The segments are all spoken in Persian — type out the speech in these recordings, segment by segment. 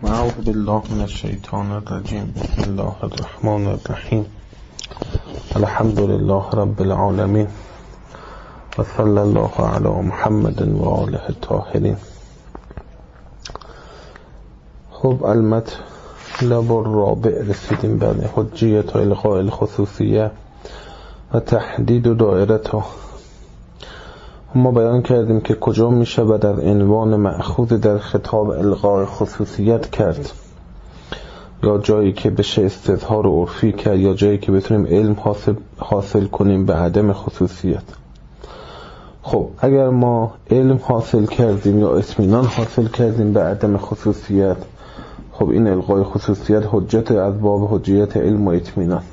اعوذ بالله من الشیطان الرجیم. بسم الله الرحمن الرحیم. الحمد لله رب العالمین و صلی الله علی محمد و آله الطاهرین. خب المطلب الرابع رسیدیم بعد حجیت الغاء الخصوصیه و تحدید دایرته. ما بیان کردیم که کجا می شود از عنوان مأخوذ در خطاب الغاء خصوصیت کرد، یا جایی که بشه استظهار عرفی کرد، یا جایی که بتونیم علم حاصل کنیم به عدم خصوصیت. خب اگر ما علم حاصل کردیم یا اطمینان حاصل کردیم به عدم خصوصیت، خب این الغاء خصوصیت حجت از باب حجیت علم و اطمینان.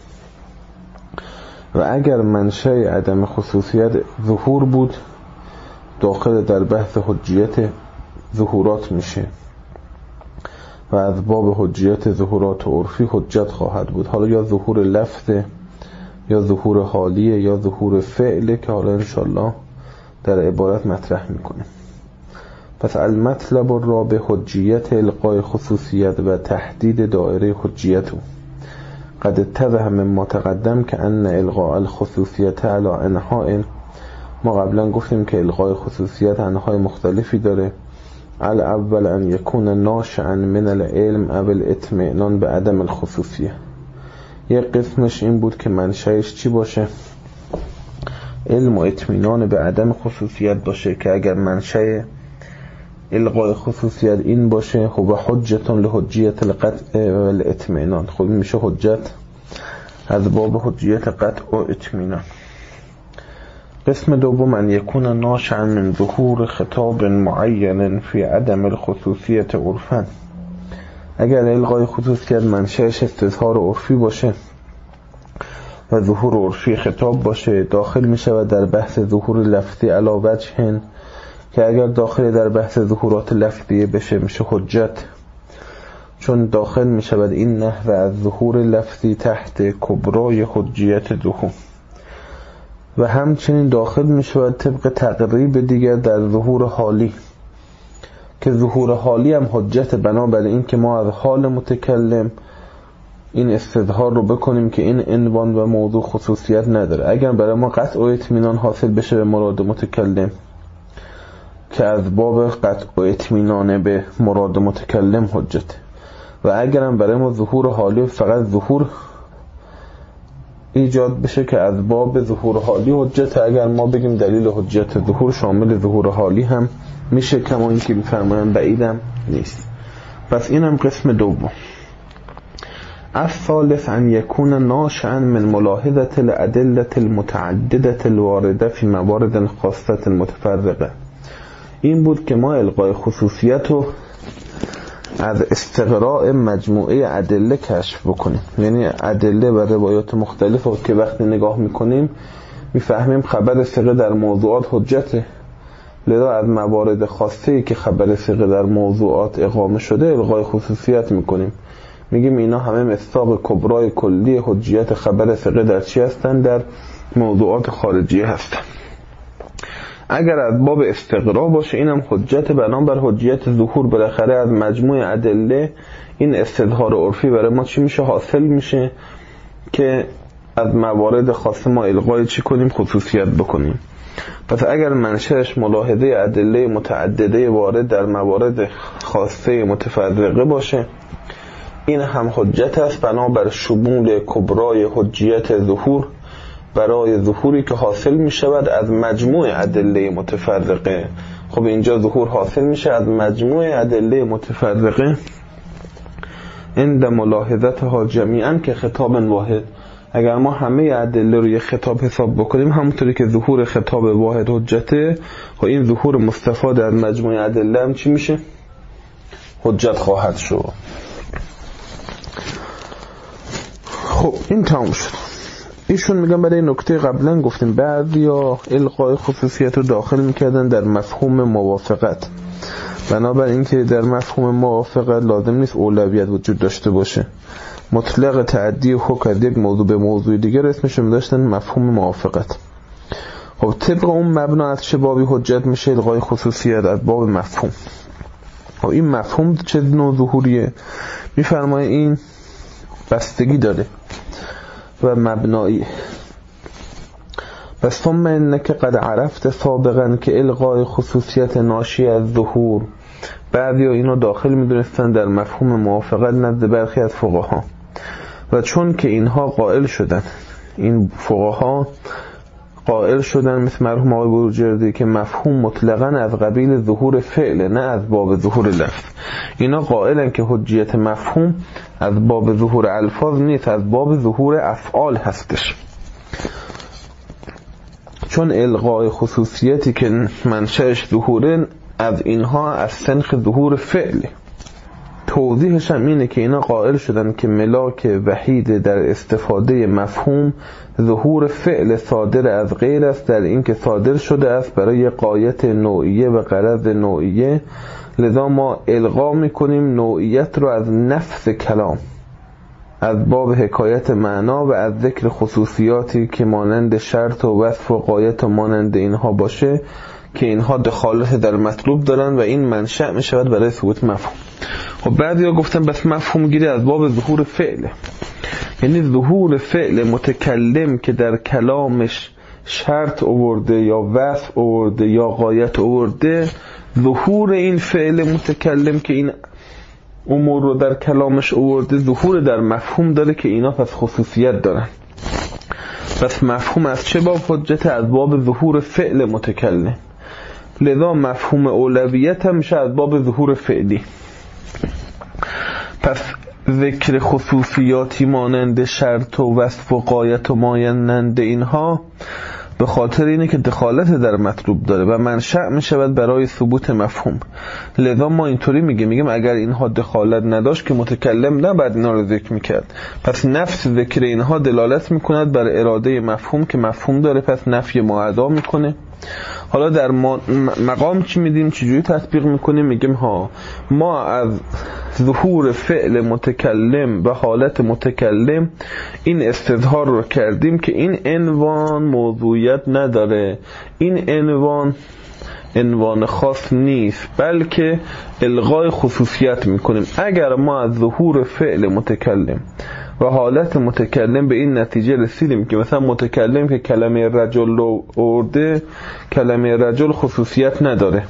و اگر منشأ عدم خصوصیت ظهور بود، داخل در بحث حجیت ظهورات میشه و از باب حجیت ظهورات عرفی حجت خواهد بود. حالا یا ظهور لفظه، یا ظهور حالیه، یا ظهور فعله که حالا انشالله در عبارت مطرح میکنه. پس المطلب الرابع حجیت الغاء خصوصیت و تحدید دایره حجیت. قد اتضح مما تقدم که ان الغاء الخصوصیت علی انحاء، ما قبلا گفتیم که الغاء خصوصیت انواع مختلفی داره. الاول ان یکون ناشئا من العلم او الاطمئنان به عدم الخصوصیه. یک قسمش این بود که منشأش چی باشه؟ علم و اطمینان به عدم خصوصیت باشه، که اگر منشأ الغاء خصوصیت این باشه، خب حجتون لحجیت القطع و الاطمئنان، خب میشه حجت از باب حجیت قطع و اطمینان. قسم دوم ان یکون ناشئا من ظهور خطاب معین فی عدم الخصوصیت عرفا. اگر الغاء خصوصیت منشأش استظهار عرفی باشه و ظهور عرفی خطاب باشه، داخل می شود در بحث ظهور لفظی علی وجه، که اگر داخل در بحث ظهورات لفظیه بشه میشه حجت، چون داخل می شود این نحو از ظهور لفظی تحت کبرای حجیت ظهور. و همچنین داخل می شود طبق تقریب دیگر در ظهور حالی، که ظهور حالی هم حجت، بنابراین این که ما از حال متکلم این استظهار رو بکنیم که این عنوان و موضوع خصوصیت نداره. اگر برای ما قطع و اطمینان حاصل بشه به مراد متکلم، که از باب قطع و اطمینان به مراد متکلم حجت. و اگر هم برای ما ظهور حالی فقط ظهور ایجاد بشه، که از باب ظهور حالی حجت. اگر ما بگیم دلیل حجت ظهور شامل ظهور حالی هم میشه، کما این که میفرمایند بعیدم نیست. پس اینم قسم دوم. الثالث ان یکون ناشئا من ملاحظه الادله المتعدده الوارده فی موارد خاصه متفرقه. این بود که ما الغاء خصوصیت رو از استقراء مجموعه ادله کشف بکنیم، یعنی ادله و روایات مختلفه که وقتی نگاه میکنیم میفهمیم خبر ثقه در موضوعات حجته، لذا از موارد خاصه‌ای که خبر ثقه در موضوعات اقامه شده الغاء خصوصیت میکنیم، میگیم اینا همه مصداق کبرای کلی حجیت خبر ثقه در چی هستن؟ در موضوعات خارجی هستن. اگر از باب استقرا باشه اینم حجت، بنابر حجیت ظهور بالاخره از مجموع ادله این استظهار عرفی برای ما چی میشه؟ حاصل میشه که از موارد خاصه ما الغای چی کنیم؟ خصوصیت بکنیم. پس اگر منشأش ملاحظه ادله متعدده وارد در موارد خاصه متفرقه باشه، این هم حجت است، بنابر شمول کبرای حجیت ظهور برای ظهوری که حاصل می شود از مجموع ادله متفرقه. خب اینجا ظهور حاصل میشه از مجموع ادله متفرقه عند ملاحظتها جمیعا که خطاب واحد. اگر ما همه ادله رو یه خطاب حساب بکنیم، همونطوری که ظهور خطاب واحد حجته، و این ظهور مستفاد از مجموع ادله هم چی میشه؟ حجت خواهد شد. خب این تمام شد. ایشون میگن برای نکته قبلا گفتیم بعضیا الغاء خصوصیت رو داخل میکردن در مفهوم موافقت، بنابراین که در مفهوم موافقت لازم نیست اولویت وجود داشته باشه. مطلق تعدی حکم از یک موضوع به موضوع دیگر اسمش رو داشتن مفهوم موافقت. خب طبق اون مبنا از چه بابی حجت میشه الغاء خصوصیت؟ از باب مفهوم. این مفهوم چه نوع ظهوریه؟ میفرمایه این بستگی داره و مبنایی. بس ثم انک قد عرفت سابقا که الغای خصوصیت ناشی از ظهور، بعضی ها اینو داخل میدونستن در مفهوم موافقت نزد برخی از فقها، و چون که اینها قائل شدن، این فقها قائل شدن مثل مرحوم آقای بروجردی که مفهوم مطلقاً از قبیل ظهور فعل نه از باب ظهور لفظ، اینا قائلن که حجیت مفهوم از باب ظهور الفاظ نیست، از باب ظهور افعال هستش، چون الغای خصوصیتی که منشأش ظهوره از اینها از سنخ ظهور فعلی. توضیحش هم اینه که اینا قائل شدن که ملاک وحید در استفاده مفهوم ظهور فعل صادر از غیر است، در این که صادر شده است برای غایت نوعیه و غرض نوعیه، لذا ما الغا میکنیم نوعیت رو از نفس کلام، از باب حکایت معنا و از ذکر خصوصیاتی که مانند شرط و وصف و غایت و مانند اینها باشه که اینها دخالت در مطلوب دارن و این منشأ می شود برای ثبوت مفهوم. خب بعضی ها گفتن بس مفهوم گیری از باب ظهور فعله، یعنی ظهور فعل متکلم که در کلامش شرط آورده یا وصف آورده یا غایت آورده، ظهور این فعل متکلم که این امور رو در کلامش آورده ظهور در مفهوم داره که اینا پس خصوصیت دارن. پس مفهوم از چه باب حجت؟ از باب ظهور فعل متکلم، لذا مفهوم اولویت هم میشه از باب ظهور فعلی. پس ذکر خصوصیاتی مانند شرط و وصف و غایت و مانند اینها به خاطر اینه که دخالت در مطلوب داره و منشأ می شود برای ثبوت مفهوم. لذا ما اینطوری میگیم اگر اینها دخالت نداشت که متکلم نباید اینا رو ذکر میکرد، پس نفس ذکر اینها دلالت میکند بر اراده مفهوم که مفهوم داره، پس نفی معدا میکنه. حالا در مقام چی میدیم؟ چجوری تطبیق میکنیم؟ میگیم ما از ظهور فعل متکلم و حالت متکلم این استظهار رو کردیم که این عنوان موضوعیت نداره، این عنوان خاص نیست، بلکه الغای خصوصیت میکنیم. اگر ما از ظهور فعل متکلم و حالت متکلم به این نتیجه رسیدیم که مثلا متکلم که کلمه رجل رو آورده، کلمه رجل خصوصیت نداره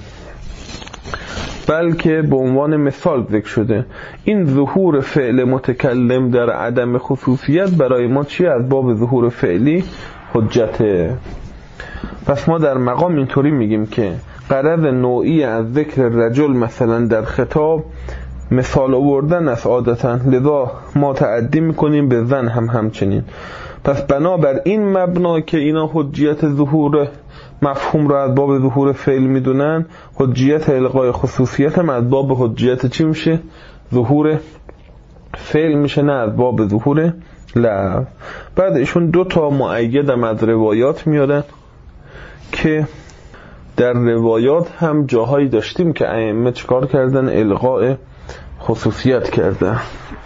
بلکه به عنوان مثال ذکر شده، این ظهور فعل متکلم در عدم خصوصیت برای ما چی؟ از باب ظهور فعلی حجته. پس ما در مقام اینطوری میگیم که غرض نوعی از ذکر رجل مثلا در خطاب مثال آوردن است عادتا، لذا ما تعدی میکنیم به زن هم همچنین. پس بنابر این مبنا که اینا حجیت ظهور مفهوم را از باب ظهور فعل میدونن، حجیت الغای خصوصیت هم از باب حجیت چی میشه؟ ظهور فعل میشه، نه از باب ظهور لفظ. بعد ایشون دو تا مؤید هم از روایات میارن که در روایات هم جاهایی داشتیم که ائمه چیکار کردن؟ الغای خصوصیت کردن.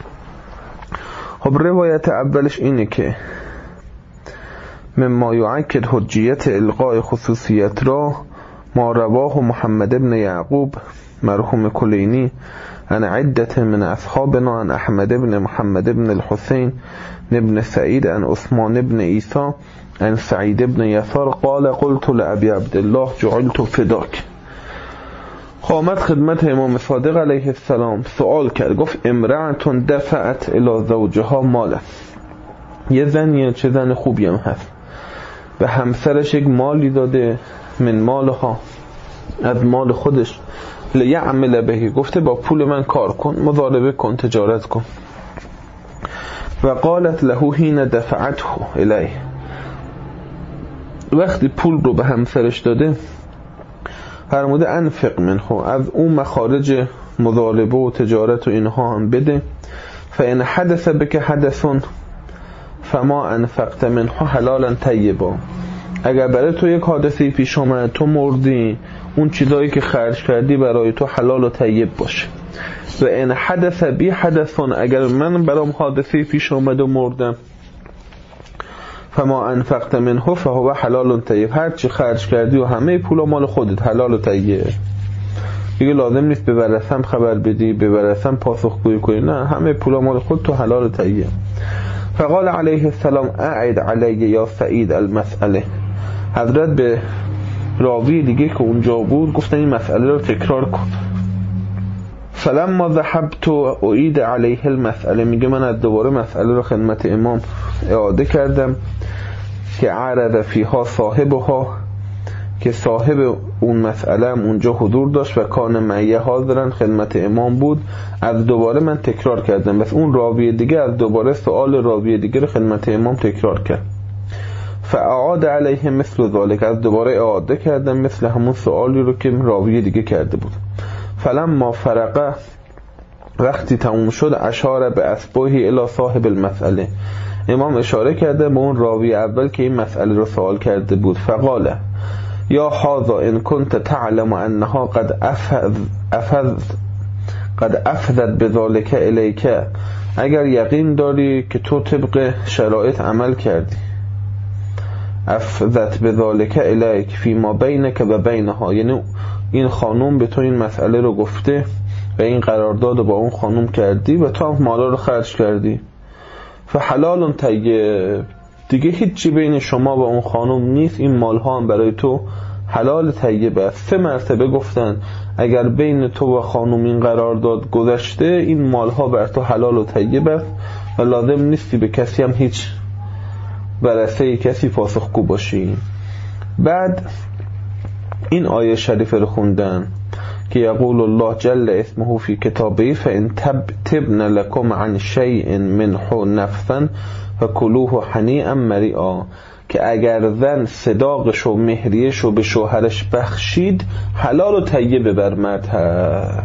خب روایت اولش اینه که مما یؤکد حجیت الغای خصوصیت را ما رواه محمد ابن یعقوب مرحوم کلینی عن عدت من اصحابنا عن احمد ابن محمد ابن الحسین ابن سعید عن عثمان ابن عیسی عن سعید ابن یسار قال قلت لأبی عبدالله جعلت فداک. قامت خدمت امام صادق علیه السلام سوال کرد، گفت امرأتون دفعت الی زوجها مالا، یه زنیه، چه زن خوبی هم هست، به همسرش یک مالی داده، من مالها، از مال خودش، لیعمل بهی، گفته با پول من کار کن، مضاربه کن، تجارت کن. و قالت له حین دفعته الیه، وقتی پول رو به همسرش داده فرموده انفق منه، از اون مخارج مضاربه و تجارت و اینها هم بده. فان حدث بک حدث فما انفقت منه حلالا طیبا، اگر برای تو یک حادثه پیش آمد، تو مردی، اون چیزایی که خرج کردی برای تو حلال و طیب باشه. و ان حدث بی حدث، اگر من برام حادثه پیش آمد و مردم، فما انفقت منه فهو حلال طیب، هر چی خرج کردی و همه پولا مال خودت، حلال و طیب. دیگه لازم نیست به ورثم خبر بدی، به ورثم پاسخگویی کنی، نه، همه پولا مال خود تو حلال طیب. فقال علیه السلام اعد علی یا سعید المسئله. حضرت به راوی دیگه که اونجا بود گفتن این مسئله رو تکرار کن. فلما ذهبت اعید علیه المسئله، میگه من از دوباره مسئله رو خدمت امام اعاده کردم که عرض فیها صاحبها، که صاحب اون مسئله هم اونجا حضور داشت و کان معیه حاضرن، خدمت امام بود. از دوباره من تکرار کردم، بس اون راوی دیگه از دوباره سوال راوی دیگه رو خدمت امام تکرار کرد. فاعاد علیه مثل ذالک، از دوباره اعاده کردم مثل همون سوالی رو که راوی دیگه کرده بود. فلما فرقه، وقتی تموم شد، اشاره به اصبعه الی صاحب المسئله، امام اشاره کرده به اون راوی اول که این مسئله رو سوال کرده بود. فقال یا هذا ان كنت تعلم انها قد افضت بذلك الیک، اگر یقین داری که تو طبق شرایط عمل کردی، افضت بذلك الیک فیما بینک و بینها، یعنی این خانوم به تو این مسئله رو گفته و این قرارداد رو با اون خانوم کردی و تو هم مالا رو خرج کردی، فحلال طیب، دیگه هیچی بین شما و اون خانوم نیست، این مالها هم برای تو حلال طیب است. 3 مرتبه گفتن اگر بین تو و خانوم این قرارداد گذشته، این مالها بر تو حلال و طیب است و لازم نیستی به کسی هم هیچ ورثه کسی پاسخگو باشی. بعد این آیه شریفه رو خوندن که یقول الله جل اسمه فی کتابه فان تبن لكم عن شیء منه نفسا فکلوه هنیئا مریئا، که اگر زن صداقش و مهریش رو به شوهرش بخشید، حلال و طیب بر مرد هست.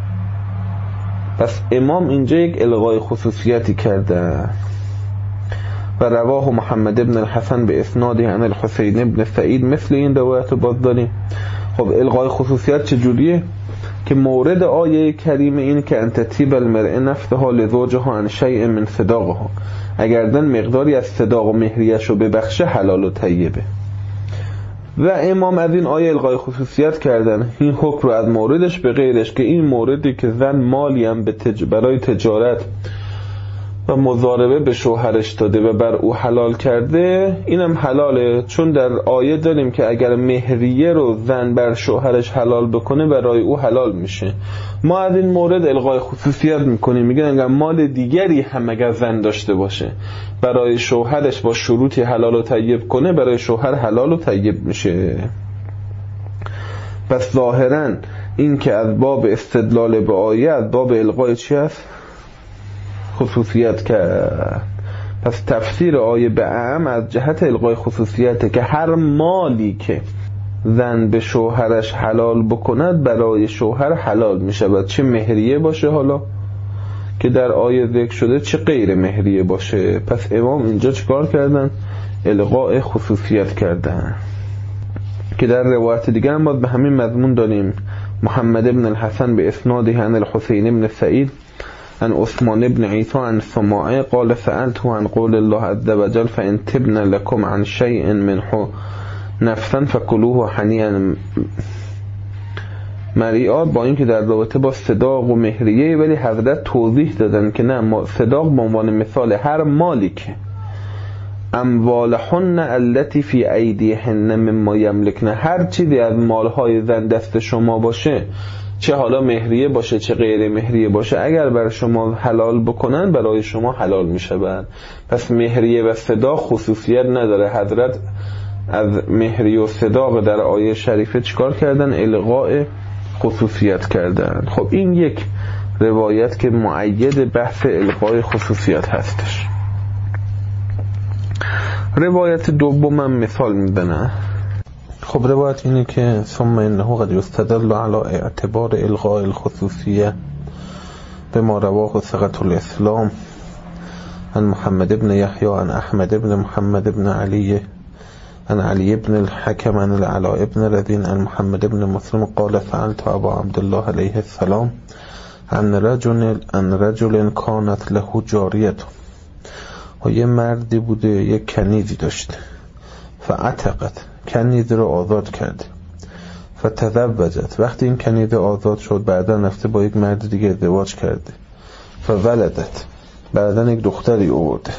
پس امام اینجا یک الغای خصوصیتی کرده. و رواه محمد ابن الحسن به اسناده عن الحسین ابن سعید، مثل این روایت رو باز داریم. خب الغای خصوصیت چجوریه؟ که مورد آیه کریم این که انت تیب المرء نفسها لزوجها عن شیء من صداقها، اگر دن مقداری از صداق و مهریش رو ببخشه حلال و طیبه. و امام از این آیه الغای خصوصیت کردن این حکم رو از موردش به غیرش، که این موردی که زن مالی هم برای تجارت و مضاربه به شوهرش داده و بر او حلال کرده، اینم حلاله، چون در آیه داریم که اگر مهریه رو زن بر شوهرش حلال بکنه برای او حلال میشه. ما از این مورد الغای خصوصیت میکنیم، میگن اگر مال دیگری هم اگر زن داشته باشه برای شوهرش با شروطی حلال و طیب کنه، برای شوهر حلال و طیب میشه. پس ظاهرا این که از باب استدلال به آیه از باب الغای چی هست؟ خصوصیت کرد. پس تفسیر آیه به اعم از جهت الغای خصوصیته که هر مالی که زن به شوهرش حلال بکند برای شوهر حلال می شود، چه مهریه باشه حالا که در آیه ذکر شده، چه غیر مهریه باشه. پس امام اینجا چکار کردن؟ الغای خصوصیت کردن. که در روایت دیگر هم باید به همین مضمون داریم. محمد ابن الحسن به اسناده عن الحسین ابن سعید عن عثمان ابن عیسی عن سماعه قال سألته عن قول الله عز وجل فإن تبن لكم عن شيء منه نفسا فكلوه هنیئا مریئا، با این که در رابطه با صداق و مهریه، ولی حضرت توضیح دادن که نه، صداق به عنوان مثال هر مالی که اموالهن التي فی ایدیهن مما یملکن، هر چیزی از مالهای زن دست شما باشه، چه حالا مهریه باشه چه غیر مهریه باشه، اگر بر شما حلال بکنن برای شما حلال می شود. پس مهریه و صداق خصوصیت نداره. حضرت از مهریه و صداق در آیه شریفه چیکار کردن؟ الغاء خصوصیت کردن. خب این یک روایت که مؤید بحث الغاء خصوصیت هستش. روایت دومم مثال میدنه. خب روایت اینه که ثم انه قد یستدل علی اعتبار الغاء الخصوصیه بما رواه ثقة الاسلام عن محمد ابن یحیی عن احمد ابن محمد ابن علی عن علی ابن الحكم عن العلاء ابن رذین عن محمد ابن مسلم قال سألت ابا عبدالله علیه السلام عن رجل كانت له جاریه، و یه مردی بوده یک کنیزی داشته، فعتقت، کنیز رو آزاد کرده، فتزوجت، وقتی این کنیزه آزاد شد بعدا رفته با یک مرد دیگه ازدواج کرده. فولدت، بعدا یک دختری آورده.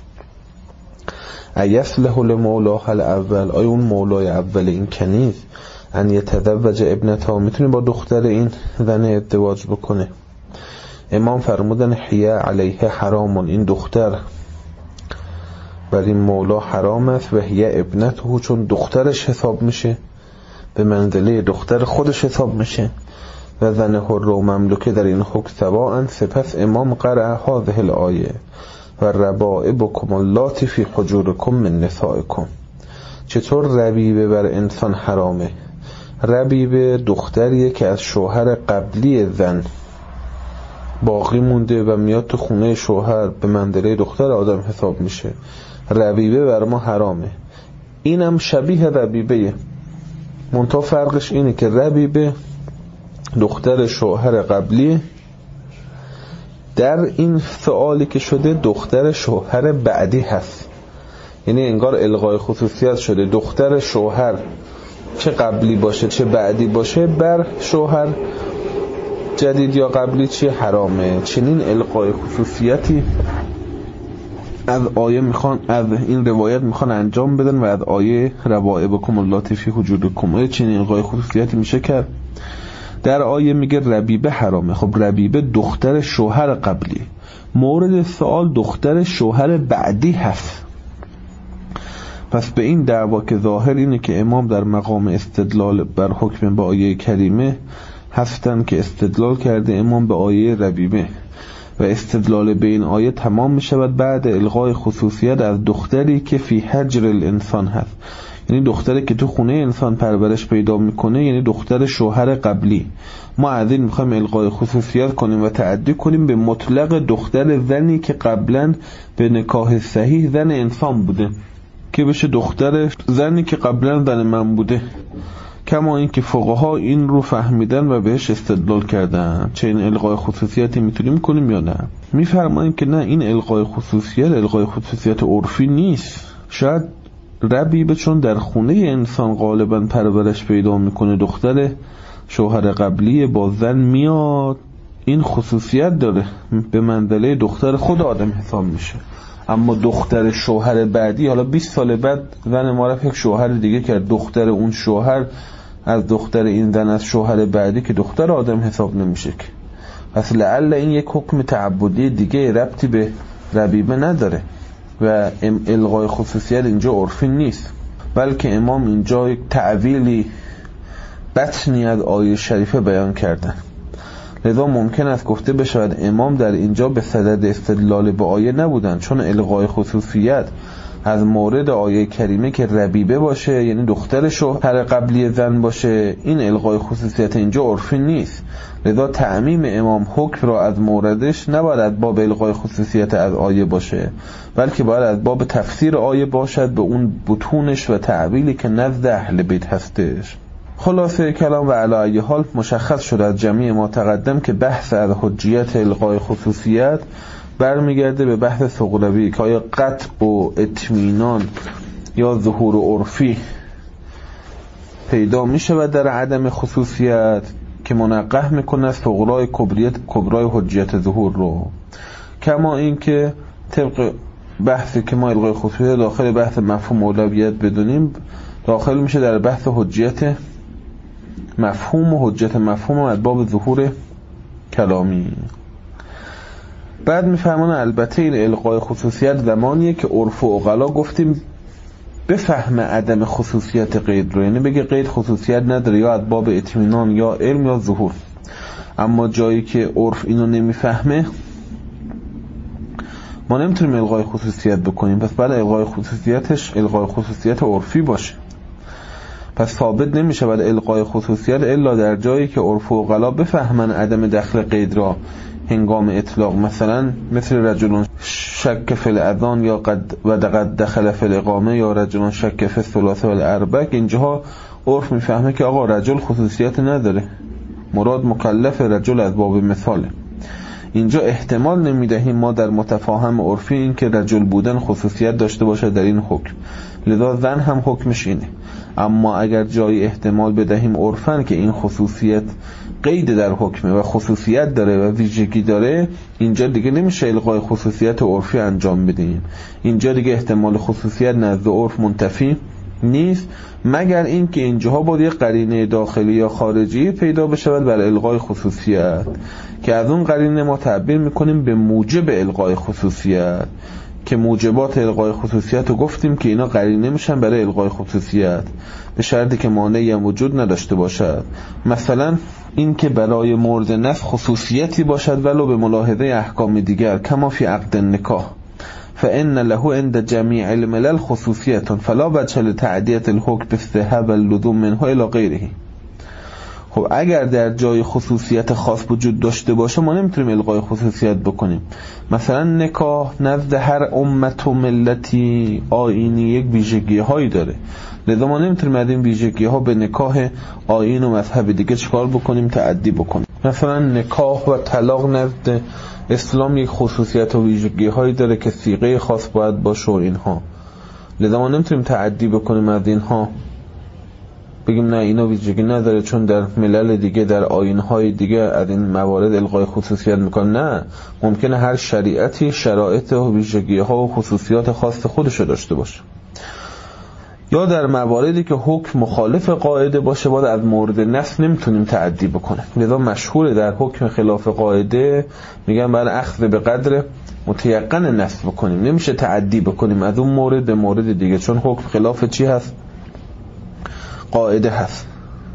ایصلح لمولاها الاول، آیا اون مولای اول این کنیز ان یتزوج ابنتها میتونه با دختر این زن ازدواج بکنه؟ امام فرمودن حیه علیه حرام، این دختر بر این مولا حرام است و حیه ابنته، چون دخترش حساب میشه، به منزله دختر خودش حساب میشه. و زن حر و مملوکه در این حکم سواء. سپس امام قرأ هذه الآیه و ربائبکم اللاتی فی حجورکم من نسائکم. چطور ربیبه بر انسان حرامه؟ ربیبه دختریه که از شوهر قبلی زن باقی مونده و میاد تو خونه شوهر، به منزله دختر آدم حساب میشه. ربیبه بر ما حرامه. اینم شبیه ربیبه، منتها فرقش اینه که ربیبه دختر شوهر قبلی، در این سوالی که شده دختر شوهر بعدی هست. یعنی انگار الغای خصوصیت شده، دختر شوهر چه قبلی باشه چه بعدی باشه بر شوهر جدید یا قبلی چی حرامه. چنین الغای خصوصیتی از آیه میخوان، از این روایت میخوان انجام بدن و از آیه ربائبکم اللاتی فی حجورکم چنین الغای خصوصیتی میشه کرد. در آیه میگه ربیبه حرامه. خب ربیبه دختر شوهر قبلی، مورد سوال دختر شوهر بعدی هست. پس به این دعوا که ظاهر اینه که امام در مقام استدلال بر حکم به آیه کریمه هستن که استدلال کرده امام به آیه ربیبه و استدلال به این آیه تمام می شود بعد الغای خصوصیت از دختری که فی حجر الانسان هست، یعنی دختری که تو خونه انسان پرورش پیدا میکنه، یعنی دختر شوهر قبلی. ما از این میخوایم الغای خصوصیت کنیم و تعدی کنیم به مطلق دختر زنی که قبلا به نکاح صحیح زن انسان بوده، که بشه دختر زنی که قبلا زن من بوده. کما این که فقها این رو فهمیدن و بهش استدلال کردن. چه این الغای خصوصیتی میتونیم کنیم یا نه؟ میفرماییم که نه، این الغای خصوصیت عرفی نیست. شاید ربیبه چون در خونه انسان غالبا پرورش پیدا میکنه، دختر شوهر قبلی با زن میاد، این خصوصیت داره، به منزله دختر خود آدم حساب میشه. اما دختر شوهر بعدی، حالا 20 سال بعد زن ما رفت یک شوهر دیگه کرد، دختر اون شوهر از دختر این زن از شوهر بعدی که دختر آدم حساب نمیشه که. پس لعل این یک حکم تعبدی دیگه ربطی به ربیبه نداره و الغای خصوصیت اینجا عرفی نیست، بلکه امام اینجا یک تعویلی بطنی از آیه شریفه بیان کردن. لذا ممکن است گفته بشود امام در اینجا به صدد استدلال به آیه نبودن، چون الغای خصوصیت از مورد آیه کریمه که ربیبه باشه، یعنی دختر شوهر قبلی زن باشه، این الغای خصوصیت اینجا عرفی نیست. لذا تعمیم امام حکم را از موردش نباید از باب الغای خصوصیت از آیه باشه، بلکه باید از باب تفسیر آیه باشد به اون بطونش و تعبیلی که نزد اهل بیت هستش. خلاصه کلام و علی ای حال مشخص شد از جمعی ما تقدم که بحث از حجیت الغای خصوصیت برمیگرده به بحث ثقلبی که آیا قطع و اطمینان یا ظهور عرفی پیدا میشه و در عدم خصوصیت که منقح میکنه ثقلای کبرای حجیت ظهور رو. کما این که طبق بحثی که ما الغای خصوصیت داخل بحث مفهوم اولویت بدونیم، داخل میشه در بحث حجیت مفهوم و حجت مفهوم از باب ظهور کلامی. بعد میفهمن البته این الغای خصوصیت زمانیه که عرف و عقلا گفتیم بفهم عدم خصوصیت قید رو، یعنی بگه قید خصوصیت نداره یا از باب اطمینان یا علم یا ظهور. اما جایی که عرف اینو نمیفهمه ما نمیتونیم الغای خصوصیت بکنیم، پس بعد الغای خصوصیت عرفی باشه. پس ثابت نمیشه بعد الغای خصوصیت الا در جایی که عرف و عقلا بفهمن عدم دخل قید را هنگام اطلاق. مثلا مثل رجلون شک فی الاذان یا قد دخل فی الاقامه یا رجلون شک فی الثلاثه والاربع، اینجاها عرف میفهمه که آقا رجل خصوصیت نداره، مراد مکلف رجل از باب مثاله. اینجا احتمال نمیدهیم ما در متفاهم عرفی این که رجل بودن خصوصیت داشته باشه در این حکم، لذا زن هم حکمش اینه. اما اگر جای احتمال بدهیم عرفاً که این خصوصیت قید در حکمه و خصوصیت داره و ویژگی داره، اینجا دیگه نمیشه الغای خصوصیت عرفی انجام بدیم. اینجا دیگه احتمال خصوصیت نزد عرف منتفی نیست، مگر این که اینجاها باید یک قرینه داخلی یا خارجی پیدا بشود بر الغای خصوصیت، که از اون قرینه ما تعبیر میکنیم به موجب الغای خصوصیت، که موجبات الغای خصوصیت رو گفتیم که اینا قرینه میشن برای الغای خصوصیت به شرطی که مانعی هم وجود نداشته باشد. مثلا این که برای مورد نفی خصوصیتی باشد ولو به ملاحظه احکام دیگر، کما فی عقد النکاح فإن له عند جميع الملل خصوصیة فلا وجه لتعدیة الحکم باستحباب اللزوم منه الی غیره. خب اگر در جای خصوصیت خاص وجود داشته باشه ما نمیتونیم الغای خصوصیت بکنیم. مثلا نکاح نزد هر امت و ملتی آیینی یک ویژگی هایی داره، لذا ما نمیتونیم از این ویژگی ها به نکاح آیین و مذهب دیگه چکار بکنیم؟ تعدی بکنیم. مثلا نکاح و طلاق نزد اسلام یک خصوصیت و ویژگی هایی داره که صیغه خاص باید باشه و اینها، لذا ما نمیتونیم تعدی بکنیم از اینها بگیم نه اینا ویژگی نداره چون در ملل دیگه در آیین‌های دیگه از این موارد الغای خصوصیت میکنه. نه، ممکنه هر شریعتی شرایط و ویژگی‌ها و خصوصیات خاص خودشو داشته باشه. یا در مواردی که حکم مخالف قاعده باشه باید از مورد نص نمیتونیم تعدی بکنیم. لذا مشهوره در حکم خلاف قاعده میگن باید اخذ به قدر متیقن نص بکنیم، نمیشه تعدی بکنیم از اون مورد به مورد دیگه، چون حکم خلاف چی هست؟ قاعده هست.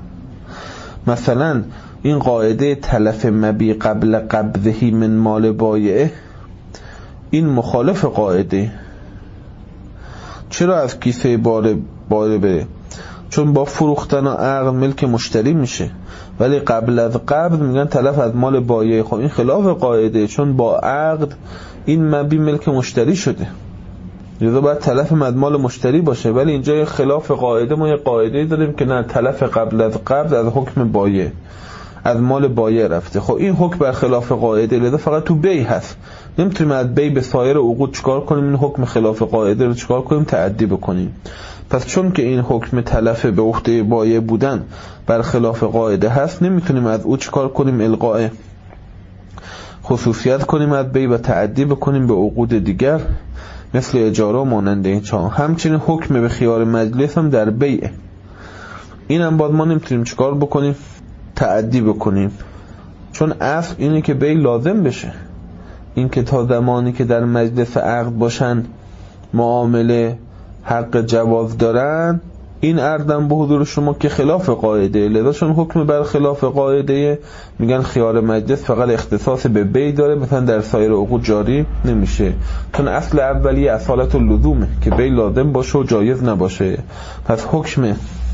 مثلا این قاعده تلف مبی قبل قبضه من مال بایعه، این مخالف قاعده. چرا از کیسه باره بره؟ چون با فروختن و عقد ملک مشتری میشه، ولی قبل از قبض میگن تلف از مال بایعه. خب این خلاف قاعده، چون با عقد این مبی ملک مشتری شده، لذا باید تلف مال مشتری باشه. ولی اینجا یه خلاف قاعده، ما یه قاعده داریم که نه، تلف قبل از قبض از حکم بایع، از مال بایع رفته. خب این حکم بر خلاف قاعده، لذا فقط تو بی هست، نمیتونیم از بی به سایر عقود چکار کنیم؟ این حکم خلاف قاعده رو چکار کنیم؟ تعدی بکنیم. پس چون که این حکم تلف به عهده بایع بودن بر خلاف قاعده هست، نمیتونیم از او چکار کنیم؟ الغاء خصوصیت کنیم از بی و تعدی بکنیم به عقود دیگر مثل اجاره و مانند این چا. همچنین حکم به خیار مجلس هم در بیعه، این هم باید ما نمیتونیم چکار بکنیم؟ تعدی بکنیم، چون اصل اینه که بی لازم بشه. این که تا زمانی که در مجلس عقد باشن معامله حق جواز دارن، این عرضم به حضور شما که خلاف قاعده، لذا چون حکم بر خلاف قاعده میگن خیار مجلس فقط اختصاص به بی داره، مثلا در سایر عقود جاری نمیشه، چون اصل اولی اصالت اللزومه که بی لازم باشه و جایز نباشه. پس حکم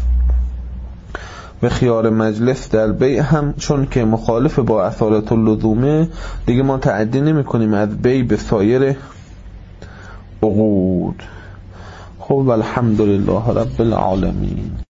به خیار مجلس در بی هم چون که مخالف با اصالت اللزومه، دیگه ما تعدی نمی کنیم از بی به سایر عقود. خب الحمدلله رب العالمین.